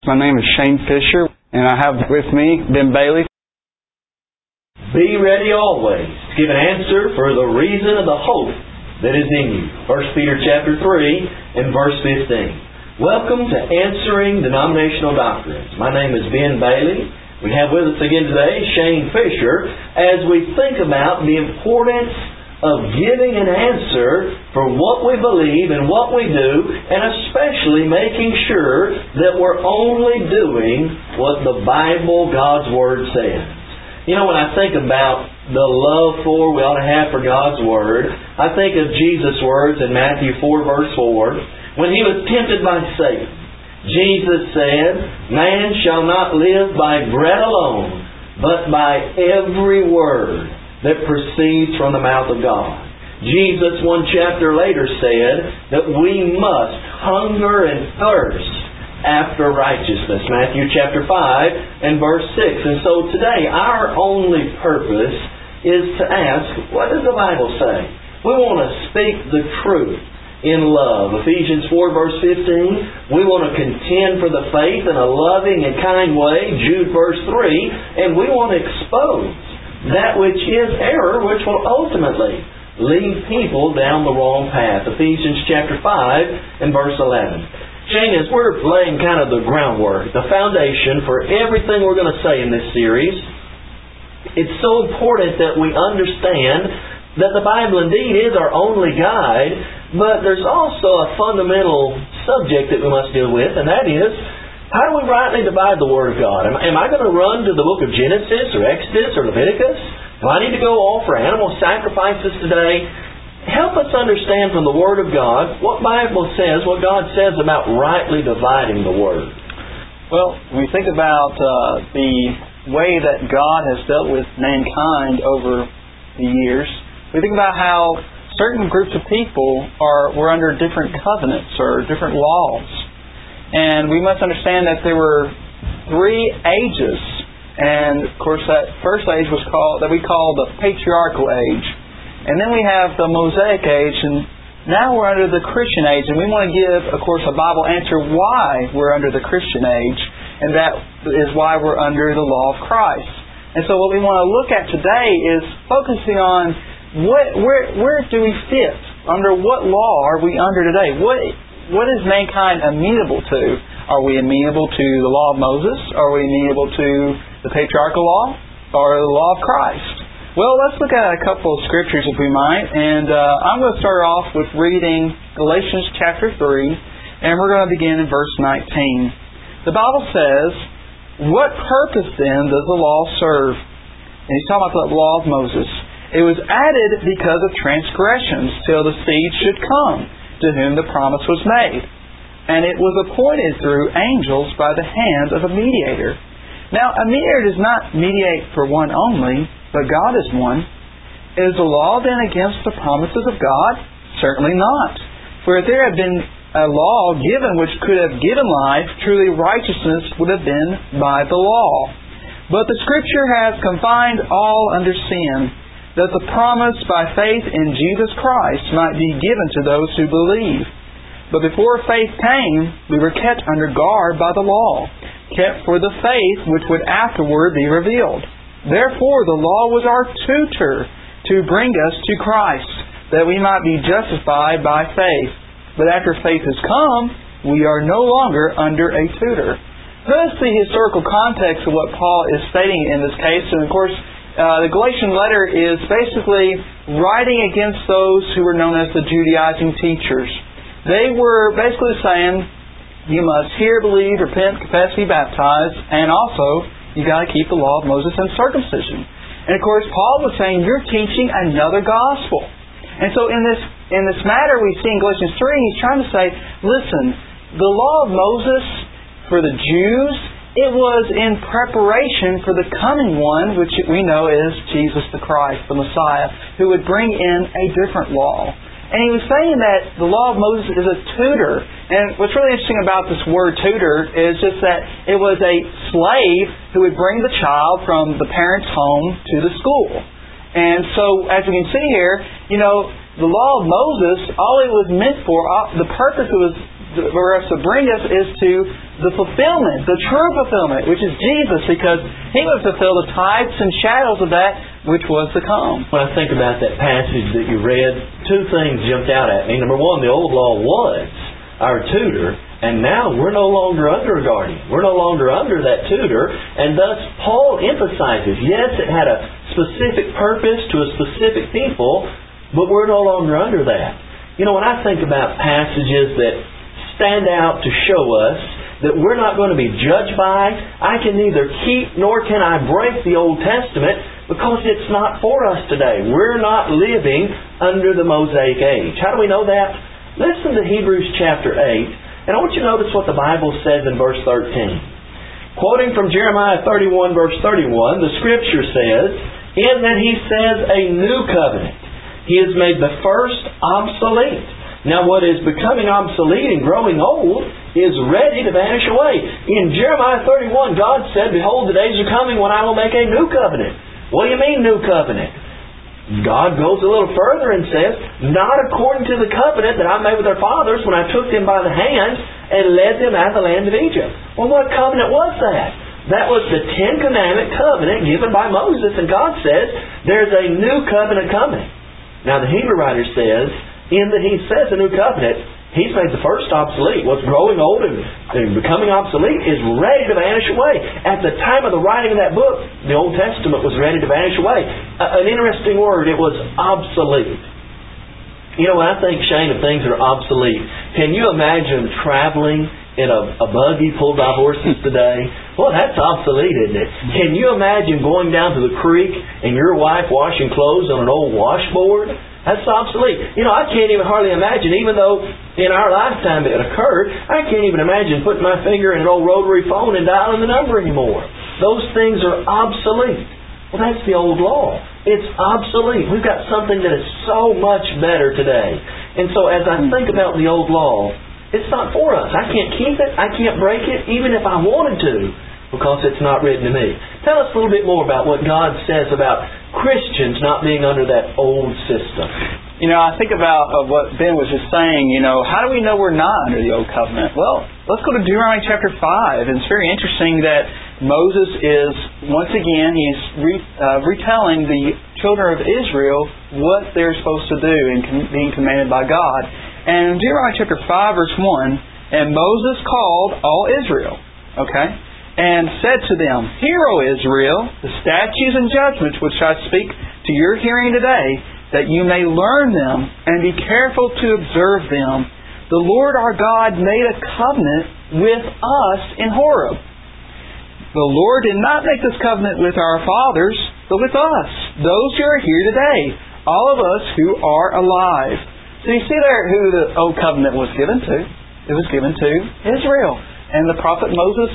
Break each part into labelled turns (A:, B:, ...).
A: My name is Shane Fisher, and I have with me Ben Bailey.
B: Be ready always to give an answer for the reason of the hope that is in you. 1 Peter chapter 3 and verse 15. Welcome to Answering Denominational Doctrines. My name is Ben Bailey. We have with us again today Shane Fisher as we think about the importance of giving an answer for what we believe and what we do, and especially making sure that we're only doing what the Bible, God's Word, says. You know, when I think about the love we ought to have for God's Word, I think of Jesus' words in Matthew 4 verse 4, when He was tempted by Satan. Jesus said, "Man shall not live by bread alone, but by every word that proceeds from the mouth of God." Jesus, one chapter later, said that we must hunger and thirst after righteousness. Matthew chapter 5 and verse 6. And so today, our only purpose is to ask, what does the Bible say? We want to speak the truth in love. Ephesians 4 verse 15, we want to contend for the faith in a loving and kind way. Jude verse 3, and we want to expose that which is error, which will ultimately lead people down the wrong path. Ephesians chapter 5 and verse 11. Shane, as we're laying kind of the groundwork, the foundation for everything we're going to say in this series, it's so important that we understand that the Bible indeed is our only guide, but there's also a fundamental subject that we must deal with, and that is, how do we rightly divide the Word of God? Am I going to run to the book of Genesis or Exodus or Leviticus? Do I need to go offer animal sacrifices today? Help us understand from the Word of God what Bible says, what God says about rightly dividing the Word.
C: Well, when we think about the way that God has dealt with mankind over the years, we think about how certain groups of people were under different covenants or different laws. And we must understand that there were 3 ages. And of course that first age was that we call the patriarchal age. And then we have the Mosaic age, and now we're under the Christian age. And we want to give, of course, a Bible answer why we're under the Christian age, and that is why we're under the law of Christ. And so what we want to look at today is focusing on where do we fit? Under what law are we under today? What is mankind amenable to? Are we amenable to the law of Moses? Are we amenable to the patriarchal law? Or the law of Christ? Well, let's look at a couple of scriptures if we might. And I'm going to start off with reading Galatians chapter 3. And we're going to begin in verse 19. The Bible says, "What purpose then does the law serve?" And he's talking about the law of Moses. "It was added because of transgressions, till the seed should come, to whom the promise was made. And it was appointed through angels by the hand of a mediator. Now, a mediator does not mediate for one only, but God is one. Is the law then against the promises of God? Certainly not. For if there had been a law given which could have given life, truly righteousness would have been by the law. But the Scripture has confined all under sin, that the promise by faith in Jesus Christ might be given to those who believe. But before faith came, we were kept under guard by the law, kept for the faith which would afterward be revealed. Therefore the law was our tutor to bring us to Christ, that we might be justified by faith. But after faith has come, we are no longer under a tutor." Notice the historical context of what Paul is stating in this case. And of course, the Galatian letter is basically writing against those who were known as the Judaizing teachers. They were basically saying, you must hear, believe, repent, confess, be baptized, and also you got to keep the law of Moses and circumcision. And of course, Paul was saying, you're teaching another gospel. And so in this matter we see in Galatians 3, he's trying to say, listen, the law of Moses for the Jews, it was in preparation for the coming one, which we know is Jesus the Christ, the Messiah, who would bring in a different law. And he was saying that the law of Moses is a tutor. And what's really interesting about this word tutor is just that it was a slave who would bring the child from the parent's home to the school. And so, as we can see here, the law of Moses, all it was meant for, the purpose it was for us to bring us is to the fulfillment, the true fulfillment, which is Jesus, because He would fulfill the types and shadows of that which was to come.
B: When I think about that passage that you read, two things jumped out at me. Number one, the old law was our tutor, and now we're no longer under a guardian. We're no longer under that tutor, and thus Paul emphasizes, yes, it had a specific purpose to a specific people, but we're no longer under that. You know, when I think about passages that stand out to show us that we're not going to be judged by, I can neither keep nor can I break the Old Testament because it's not for us today. We're not living under the Mosaic age. How do we know that? Listen to Hebrews chapter 8, and I want you to notice what the Bible says in verse 13. Quoting from Jeremiah 31 verse 31, the Scripture says, "In that He says a new covenant, He has made the first obsolete. Now what is becoming obsolete and growing old is ready to vanish away." In Jeremiah 31, God said, "Behold, the days are coming when I will make a new covenant." What do you mean, new covenant? God goes a little further and says, "Not according to the covenant that I made with their fathers when I took them by the hand and led them out of the land of Egypt." Well, what covenant was that? That was the Ten Commandment covenant given by Moses, and God says, there's a new covenant coming. Now the Hebrew writer says, in that He says a new covenant, He's made the first obsolete. What's growing old and becoming obsolete is ready to vanish away. At the time of the writing of that book, the Old Testament was ready to vanish away. An interesting word, it was obsolete. You know, when I think, Shane, of things that are obsolete, can you imagine traveling in a buggy pulled by horses today? Well, that's obsolete, isn't it? Can you imagine going down to the creek and your wife washing clothes on an old washboard? That's obsolete. You know, I can't even hardly imagine, even though in our lifetime it occurred, I can't even imagine putting my finger in an old rotary phone and dialing the number anymore. Those things are obsolete. Well, that's the old law. It's obsolete. We've got something that is so much better today. And so as I think about the old law, it's not for us. I can't keep it. I can't break it, even if I wanted to, because it's not written to me. Tell us a little bit more about what God says about Christians not being under that old system.
C: You know, I think about what Ben was just saying, you know, how do we know we're not under the Old Covenant? Well, let's go to Deuteronomy chapter 5. And it's very interesting that Moses is, once again, he's retelling the children of Israel what they're supposed to do in being commanded by God. And in Deuteronomy chapter 5, verse 1, "And Moses called all Israel," okay, "and said to them, Hear, O Israel, the statutes and judgments which I speak to your hearing today, that you may learn them and be careful to observe them. The Lord our God made a covenant with us in Horeb. The Lord did not make this covenant with our fathers, but with us, those who are here today, all of us who are alive." So you see there who the Old Covenant was given to. It was given to Israel. And the prophet Moses,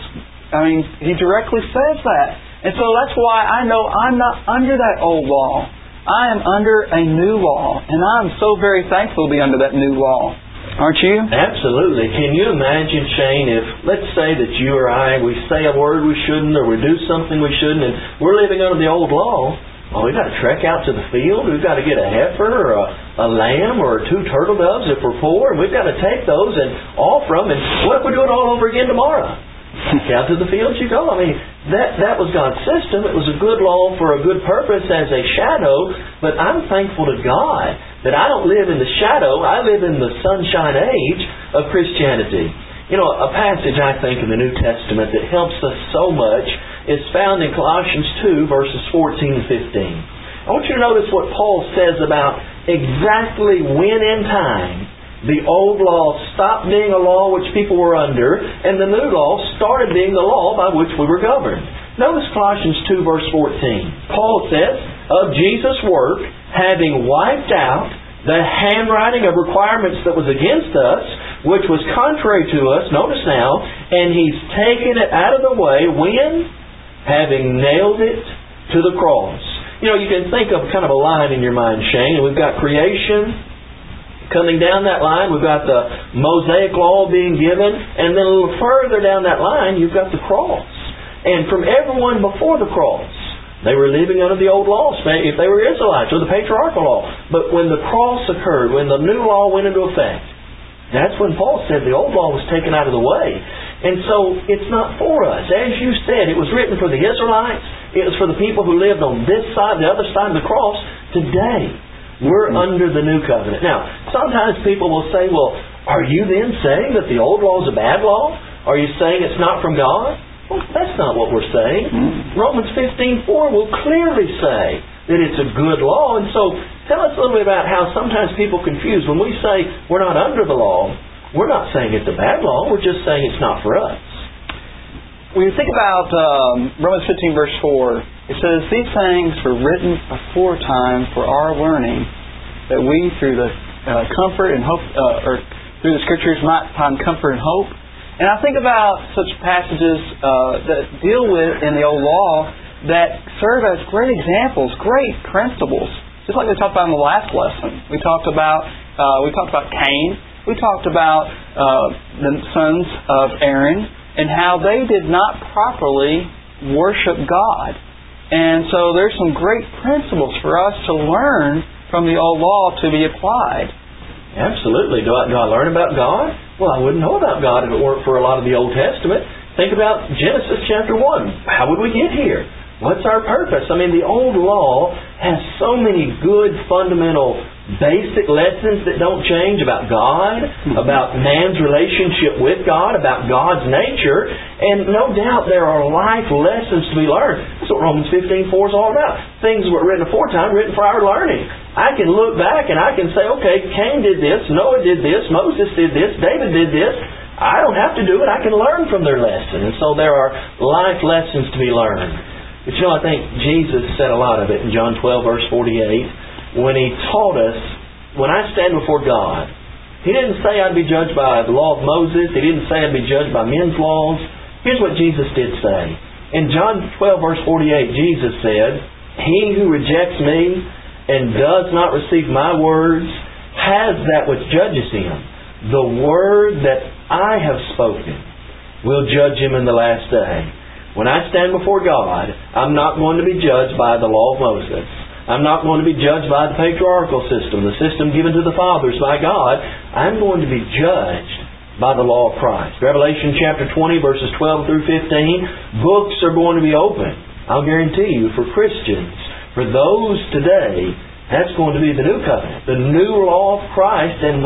C: he directly says that. And so that's why I know I'm not under that old law. I am under a new law. And I'm so very thankful to be under that new law. Aren't you?
B: Absolutely. Can you imagine, Shane, if, let's say that you or I, we say a word we shouldn't, or we do something we shouldn't, and we're living under the old law. Well, we've got to trek out to the field. We've got to get a heifer or a lamb or 2 turtle doves if we're poor, and we've got to take those and offer them. And what if we do it all over again tomorrow? Out to the fields you go. That was God's system. It was a good law for a good purpose as a shadow, but I'm thankful to God that I don't live in the shadow. I live in the sunshine age of Christianity. You know, a passage I think in the New Testament that helps us so much is found in Colossians 2, verses 14 and 15. I want you to notice what Paul says about exactly when in time the old law stopped being a law which people were under, and the new law started being the law by which we were governed. Notice Colossians 2, verse 14. Paul says, "Of Jesus' work, having wiped out the handwriting of requirements that was against us, which was contrary to us," notice now, "and He's taken it out of the way," when? "Having nailed it to the cross." You know, you can think of kind of a line in your mind, Shane. We've got creation. Coming down that line, we've got the Mosaic law being given, and then a little further down that line, you've got the cross. And from everyone before the cross, they were living under the old law, if they were Israelites, or the patriarchal law. But when the cross occurred, when the new law went into effect, That's when Paul said the old law was taken out of the way. And so it's not for us. As you said, it was written for the Israelites. It was for the people who lived on this side, the other side of the cross. Today, we're under the new covenant. Now, sometimes people will say, well, are you then saying that the old law is a bad law? Are you saying it's not from God? Well, that's not what we're saying. Romans 15:4 will clearly say that it's a good law. And so, tell us a little bit about how sometimes people confuse. When we say we're not under the law, we're not saying it's a bad law. We're just saying it's not for us.
C: When you think about Romans 15 verse 4, it says, "These things were written aforetime for our learning, that we through the comfort and hope, or through the Scriptures might find comfort and hope." And I think about such passages that deal with in the old law that serve as great examples, great principles. Just like we talked about in the last lesson. We talked about Cain. We talked about the sons of Aaron and how they did not properly worship God. And so there's some great principles for us to learn from the old law to be applied.
B: Absolutely. Do I learn about God? Well, I wouldn't know about God if it weren't for a lot of the Old Testament. Think about Genesis chapter 1. How would we get here? What's our purpose? I mean, the old law has so many good, fundamental, basic lessons that don't change about God, about man's relationship with God, about God's nature, and no doubt there are life lessons to be learned. That's what Romans 15:4 is all about. Things were written aforetime, written for our learning. I can look back and I can say, okay, Cain did this, Noah did this, Moses did this, David did this. I don't have to do it. I can learn from their lesson. And so there are life lessons to be learned. But I think Jesus said a lot of it in John 12, verse 48, when He taught us, when I stand before God, He didn't say I'd be judged by the law of Moses. He didn't say I'd be judged by men's laws. Here's what Jesus did say. In John 12, verse 48, Jesus said, "He who rejects me and does not receive my words has that which judges him. The word that I have spoken will judge him in the last day." When I stand before God, I'm not going to be judged by the law of Moses. I'm not going to be judged by the patriarchal system, the system given to the fathers by God. I'm going to be judged by the law of Christ. Revelation chapter 20, verses 12 through 15, books are going to be opened. I'll guarantee you, for Christians, for those today, that's going to be the new covenant, the new law of Christ, and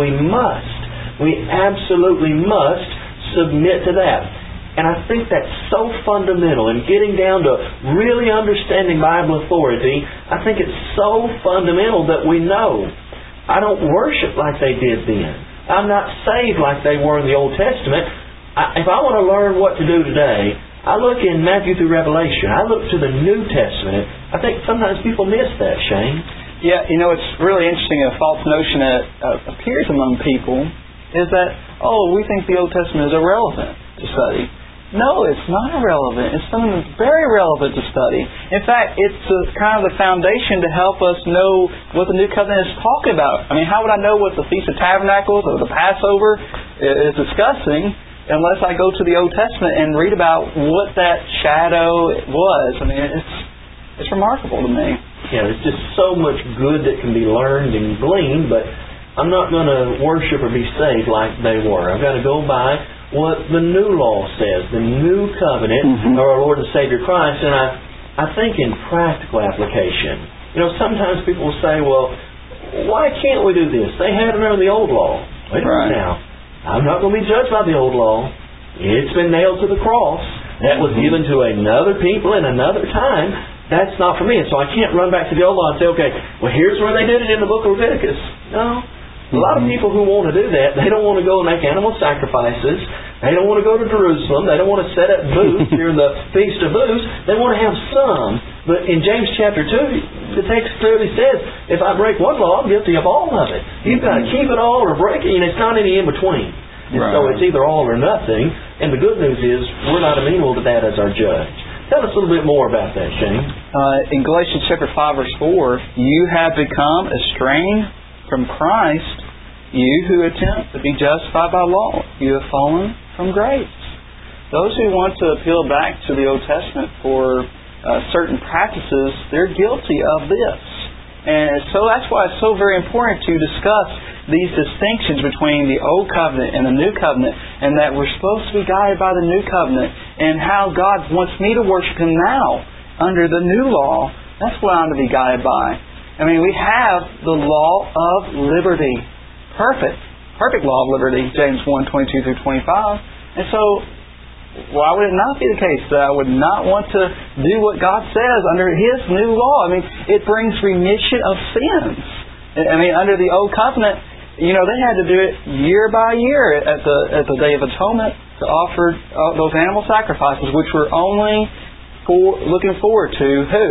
B: we absolutely must submit to that. And I think that's so fundamental in getting down to really understanding Bible authority. I think it's so fundamental that we know I don't worship like they did then. I'm not saved like they were in the Old Testament. If I want to learn what to do today, I look in Matthew through Revelation. I look to the New Testament. I think sometimes people miss that, Shane.
C: Yeah, it's really interesting. A false notion that appears among people is that, we think the Old Testament is irrelevant to study. No, it's not irrelevant. It's something that's very relevant to study. In fact, it's kind of the foundation to help us know what the New Covenant is talking about. I mean, how would I know what the Feast of Tabernacles or the Passover is discussing unless I go to the Old Testament and read about what that shadow was? I mean, it's remarkable to me.
B: Yeah, there's just so much good that can be learned and gleaned, but I'm not going to worship or be saved like they were. I've got to go by what the new law says, the new covenant of our Lord and Savior Christ. And I think in practical application, sometimes people will say, well, why can't we do this? They had it under the old law. Wait a minute now. I'm not going to be judged by the old law. It's been nailed to the cross. That was given to another people in another time. That's not for me. And so I can't run back to the old law and say, okay, well, here's where they did it in the book of Leviticus. No. A lot of people who want to do that, they don't want to go and make animal sacrifices. They don't want to go to Jerusalem. They don't want to set up booths during the Feast of Booths. They want to have some. But in James chapter 2, the text clearly says, if I break one law, I'm guilty of all of it. You've got to keep it all or break it, and it's not any in between. And so it's either all or nothing. And the good news is, we're not amenable to that as our judge. Tell us a little bit more about that, Shane.
C: In Galatians chapter 5, verse 4, you have become estranged from Christ, you who attempt to be justified by law. You have fallen from grace. Those who want to appeal back to the Old Testament for certain practices, they're guilty of this. And so that's why it's so very important to discuss these distinctions between the Old Covenant and the New Covenant, and that we're supposed to be guided by the New Covenant, and how God wants me to worship Him now under the new law. That's what I'm to be guided by. I mean, we have the law of liberty. Perfect law of liberty, James 1:22 through 25. And so, why would it not be the case that I would not want to do what God says under His new law? I mean, it brings remission of sins. I mean, under the Old Covenant, they had to do it year by year at the Day of Atonement to offer those animal sacrifices, which were only looking forward to who?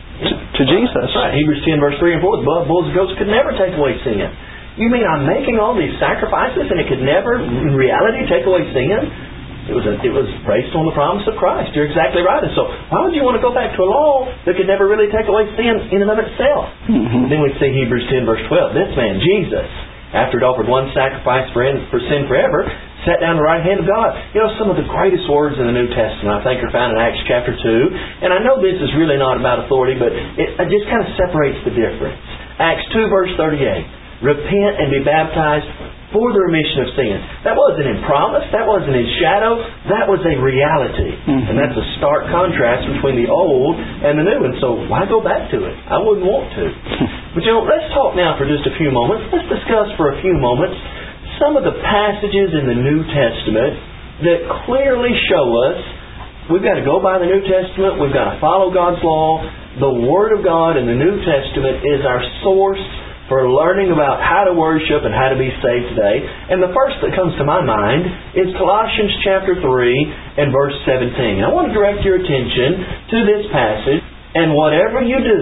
C: To Jesus.
B: That's right. Hebrews 10 verse 3 and 4. The blood of bulls and goats could never take away sin. You mean I'm making all these sacrifices and it could never, in reality, take away sin? It was based on the promise of Christ. You're exactly right. And so, why would you want to go back to a law that could never really take away sin in and of itself? Mm-hmm. Then we see Hebrews 10 verse 12. This man, Jesus, after it offered one sacrifice for sin forever, sat down at the right hand of God. Some of the greatest words in the New Testament, I think, are found in Acts chapter 2. And I know this is really not about authority, but it just kind of separates the difference. Acts 2 verse 38. Repent and be baptized for the remission of sins. That wasn't in promise. That wasn't in shadow. That was a reality. Mm-hmm. And that's a stark contrast between the old and the new. And so, why go back to it? I wouldn't want to. But let's talk now for just a few moments. Let's discuss for a few moments some of the passages in the New Testament that clearly show us we've got to go by the New Testament. We've got to follow God's law. The Word of God in the New Testament is our source for learning about how to worship and how to be saved today. And the first that comes to my mind is Colossians chapter 3 and verse 17. I want to direct your attention to this passage. And whatever you do,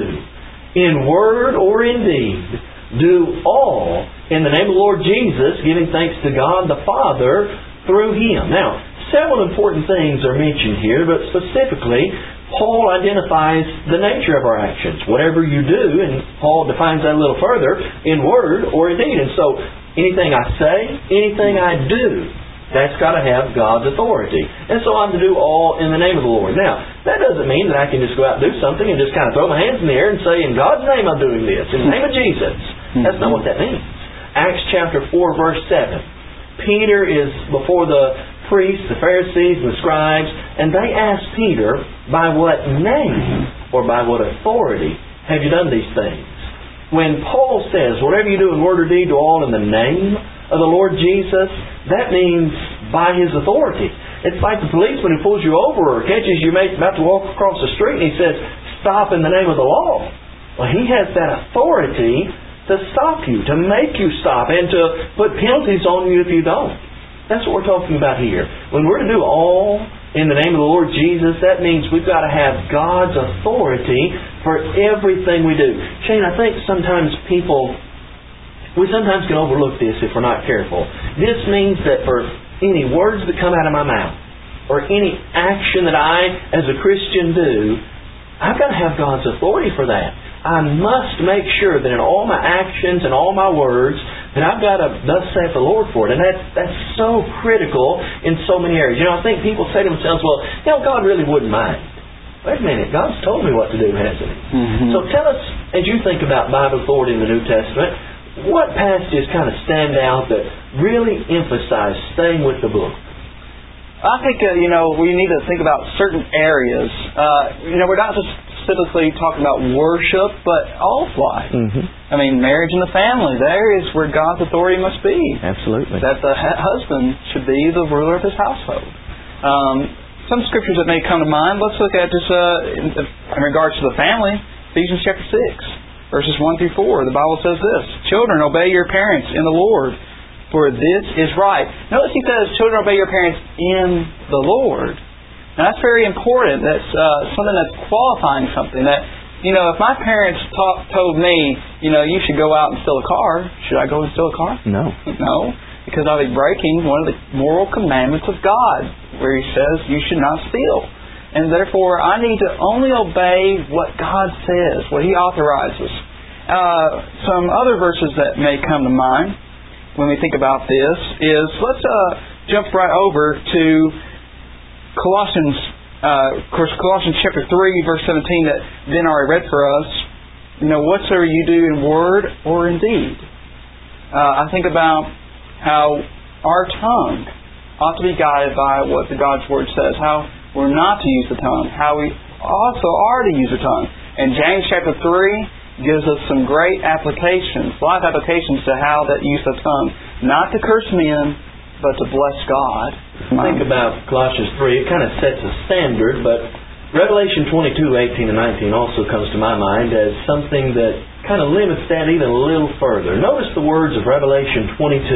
B: in word or in deed, do all in the name of the Lord Jesus, giving thanks to God the Father through Him. Now, several important things are mentioned here, but specifically, Paul identifies the nature of our actions. Whatever you do, and Paul defines that a little further, in word or in deed. And so, anything I say, anything I do, that's got to have God's authority. And so I'm to do all in the name of the Lord. Now, that doesn't mean that I can just go out and do something and just kind of throw my hands in the air and say, in God's name I'm doing this, in the name of Jesus. That's not what that means. Acts chapter 4 verse 7. Peter is before the priests, the Pharisees, and the scribes, and they ask Peter, by what name or by what authority have you done these things? When Paul says, whatever you do in word or deed, do all in the name of the Lord Jesus, that means by His authority. It's like the policeman who pulls you over or catches you about to walk across the street and he says, stop in the name of the law. Well, he has that authority to stop you, to make you stop, and to put penalties on you if you don't. That's what we're talking about here. When we're to do all in the name of the Lord Jesus, that means we've got to have God's authority for everything we do. Shane, I think sometimes we sometimes can overlook this if we're not careful. This means that for any words that come out of my mouth, or any action that I, as a Christian, do, I've got to have God's authority for that. I must make sure that in all my actions and all my words that I've got to thus saith the Lord for it. And that's so critical in so many areas. I think people say to themselves, well, God really wouldn't mind. Wait a minute, God's told me what to do, hasn't He? Mm-hmm. So tell us, as you think about Bible authority in the New Testament, what passages kind of stand out that really emphasize staying with the book?
C: I think, we need to think about certain areas. We're not just specifically talking about worship, but all of life. Mm-hmm. I mean, marriage and the family, there is where God's authority must be.
B: Absolutely.
C: That the husband should be the ruler of his household. Some scriptures that may come to mind, let's look at this in regards to the family. Ephesians chapter 6, verses 1 through 4. The Bible says this, Children, obey your parents in the Lord, for this is right. Notice he says, children, obey your parents in the Lord. Now that's very important. That's something that's qualifying something. That, if my parents told me, you should go out and steal a car, should I go and steal a car?
B: No.
C: No, because I'll be breaking one of the moral commandments of God, where He says you should not steal. And therefore, I need to only obey what God says, what He authorizes. Some other verses that may come to mind when we think about this is, let's jump right over to Colossians chapter 3, verse 17 that Ben already read for us. whatsoever you do in word or in deed. I think about how our tongue ought to be guided by what the God's Word says, how we're not to use the tongue, how we also are to use the tongue. And James chapter 3 gives us some great applications, life applications to how that use of tongue, not to curse men, but to bless God.
B: Think about Colossians 3. It kind of sets a standard, but Revelation 22:18 and 19 also comes to my mind as something that kind of limits that even a little further. Notice the words of Revelation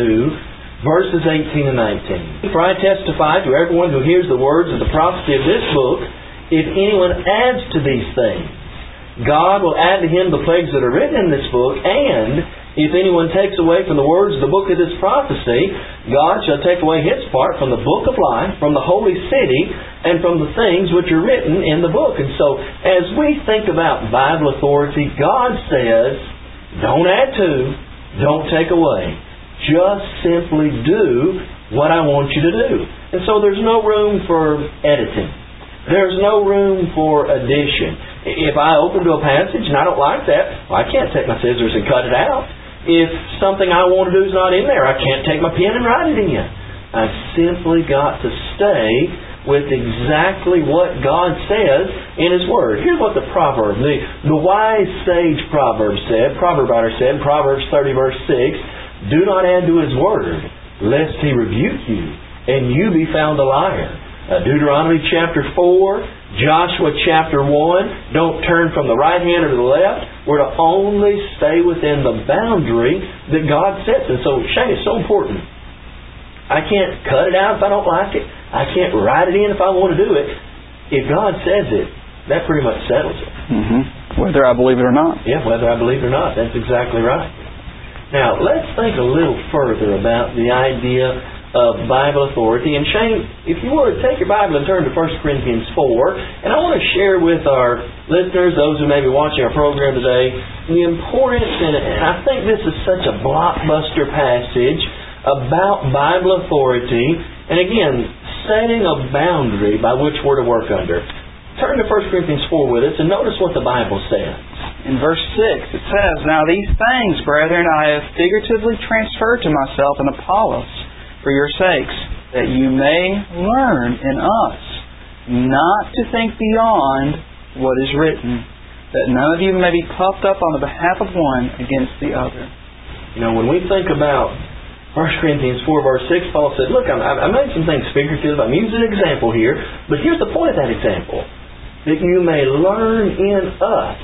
B: 22, verses 18 and 19. For I testify to everyone who hears the words of the prophecy of this book, if anyone adds to these things, God will add to him the plagues that are written in this book, and if anyone takes away from the words of the book of this prophecy, God shall take away his part from the book of life, from the holy city, and from the things which are written in the book. And so, as we think about Bible authority, God says, don't add to, don't take away. Just simply do what I want you to do. And so there's no room for editing. There's no room for addition. If I open to a passage and I don't like that, well, I can't take my scissors and cut it out. If something I want to do is not in there, I can't take my pen and write it in. I've simply got to stay with exactly what God says in His Word. Here's what the proverb, the wise sage proverb writer said, Proverbs 30 verse 6, do not add to His Word, lest He rebuke you, and you be found a liar. Deuteronomy chapter 4, Joshua chapter 1, don't turn from the right hand or to the left. We're to only stay within the boundary that God sets. And so, Shane, it's so important. I can't cut it out if I don't like it. I can't write it in if I want to do it. If God says it, that pretty much settles it.
C: Mm-hmm. Whether I believe it or not.
B: Yeah, whether I believe it or not. That's exactly right. Now, let's think a little further about the idea of Bible authority. And Shane, if you would, take your Bible and turn to 1 Corinthians 4. And I want to share with our listeners, those who may be watching our program today, the importance, and I think this is such a blockbuster passage about Bible authority, and again, setting a boundary by which we're to work under. Turn to 1 Corinthians 4 with us and notice what the Bible says.
C: In verse 6 it says, Now these things, brethren, I have figuratively transferred to myself and Apollos, for your sakes, that you may learn in us not to think beyond what is written, that none of you may be puffed up on the behalf of one against the other.
B: You know, when we think about 1 Corinthians 4 verse 6, Paul said, look, I made some things figurative, I'm using an example here, but here's the point of that example, that you may learn in us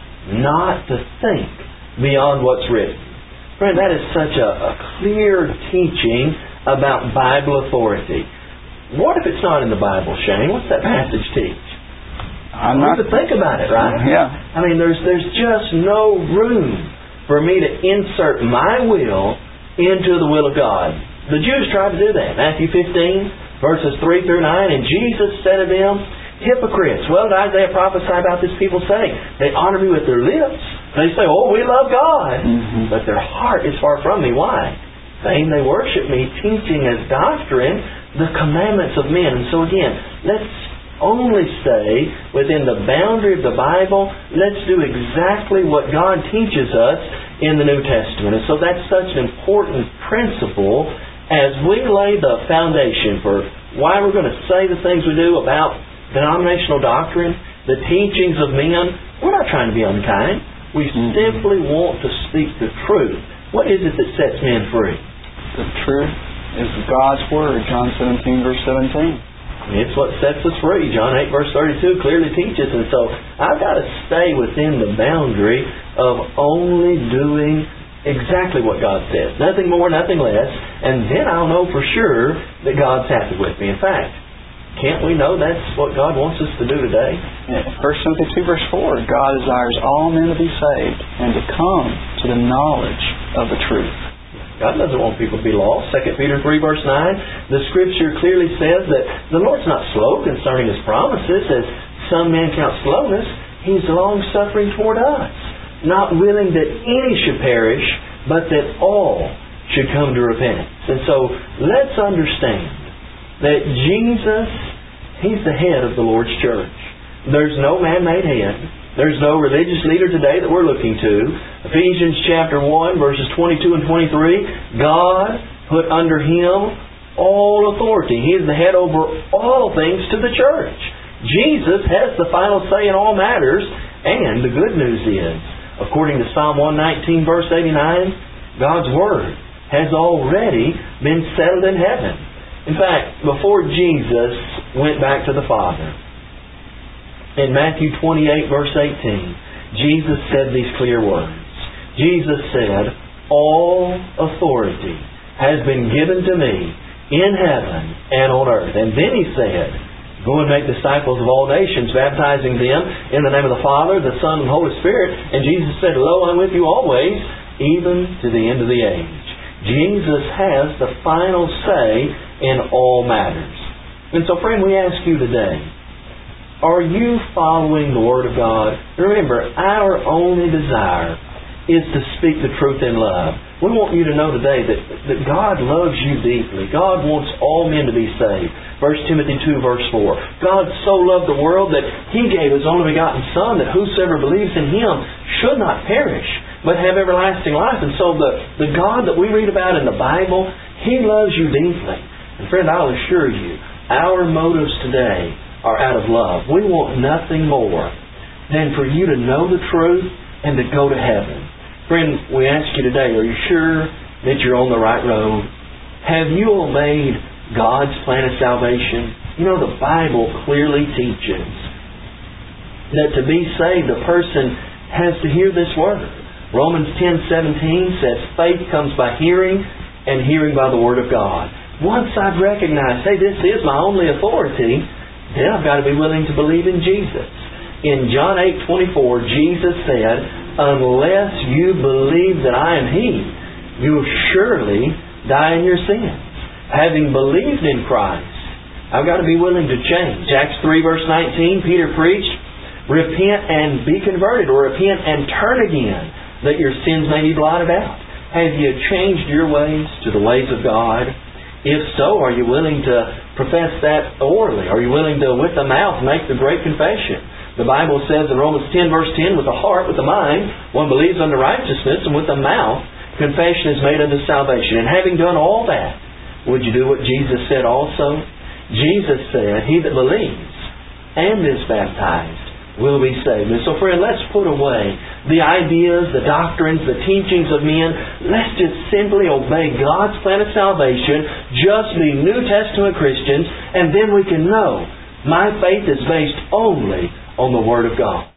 B: not to think beyond what's written. Friend, that is such a clear teaching about Bible authority. What if it's not in the Bible, Shane? What's that passage teach?
C: I'm not
B: to think about it, right?
C: Yeah.
B: I mean, there's just no room for me to insert my will into the will of God. The Jews tried to do that. Matthew 15, verses 3 through 9, and Jesus said to them, hypocrites. Well, did Isaiah prophesy about this people saying, they honor me with their lips. They say, oh, we love God. Mm-hmm. But their heart is far from me. Why? They worship me, teaching as doctrine the commandments of men. And so again, let's only stay within the boundary of the Bible. Let's do exactly what God teaches us in the New Testament. And so that's such an important principle as we lay the foundation for why we're going to say the things we do about denominational doctrine, the teachings of men. We're not trying to be unkind. We simply want to speak the truth. What is it that sets men free?
C: The truth is God's Word, John 17, verse 17.
B: It's what sets us free. John 8, verse 32 clearly teaches. And so I've got to stay within the boundary of only doing exactly what God says. Nothing more, nothing less. And then I'll know for sure that God's happy with me. In fact, can't we know that's what God wants us to do today?
C: 1 Timothy 2, verse 4, God desires all men to be saved and to come to the knowledge of the truth.
B: God doesn't want people to be lost. 2 Peter 3 verse 9, the Scripture clearly says that the Lord's not slow concerning His promises, as some men count slowness. He's long-suffering toward us, not willing that any should perish, but that all should come to repentance. And so, let's understand that Jesus, He's the head of the Lord's church. There's no man-made head. There's no religious leader today that we're looking to. Ephesians chapter 1, verses 22 and 23, God put under Him all authority. He is the head over all things to the church. Jesus has the final say in all matters, and the good news is, according to Psalm 119, verse 89, God's Word has already been settled in heaven. In fact, before Jesus went back to the Father, in Matthew 28, verse 18, Jesus said these clear words. Jesus said, "All authority has been given to me in heaven and on earth." And then He said, "Go and make disciples of all nations, baptizing them in the name of the Father, the Son, and the Holy Spirit." And Jesus said, "Lo, I'm with you always, even to the end of the age." Jesus has the final say in all matters. And so, friend, we ask you today, are you following the Word of God? Remember, our only desire is to speak the truth in love. We want you to know today that God loves you deeply. God wants all men to be saved. 1 Timothy 2, verse 4. God so loved the world that He gave His only begotten Son, that whosoever believes in Him should not perish, but have everlasting life. And so the God that we read about in the Bible, He loves you deeply. And friend, I'll assure you, our motives today are out of love. We want nothing more than for you to know the truth and to go to heaven. Friend, we ask you today, are you sure that you're on the right road? Have you obeyed God's plan of salvation? You know, the Bible clearly teaches that to be saved, a person has to hear this Word. Romans 10:17 says, faith comes by hearing, and hearing by the Word of God. Once I've recognized, hey, this is my only authority, then I've got to be willing to believe in Jesus. In John 8:24, Jesus said, "Unless you believe that I am He, you will surely die in your sins." Having believed in Christ, I've got to be willing to change. Acts 3, verse 19, Peter preached, "Repent and be converted," or repent and turn again, that your sins may be blotted out. Have you changed your ways to the ways of God? If so, are you willing to profess that orally? Are you willing to, with the mouth, make the great confession? The Bible says in Romans 10, verse 10, with the heart, with the mind, one believes unto righteousness, and with the mouth, confession is made unto salvation. And having done all that, would you do what Jesus said also? Jesus said, "He that believes and is baptized will be saved." And so, friend, let's put away the ideas, the doctrines, the teachings of men. Let's just simply obey God's plan of salvation, just be New Testament Christians, and then we can know my faith is based only on the Word of God.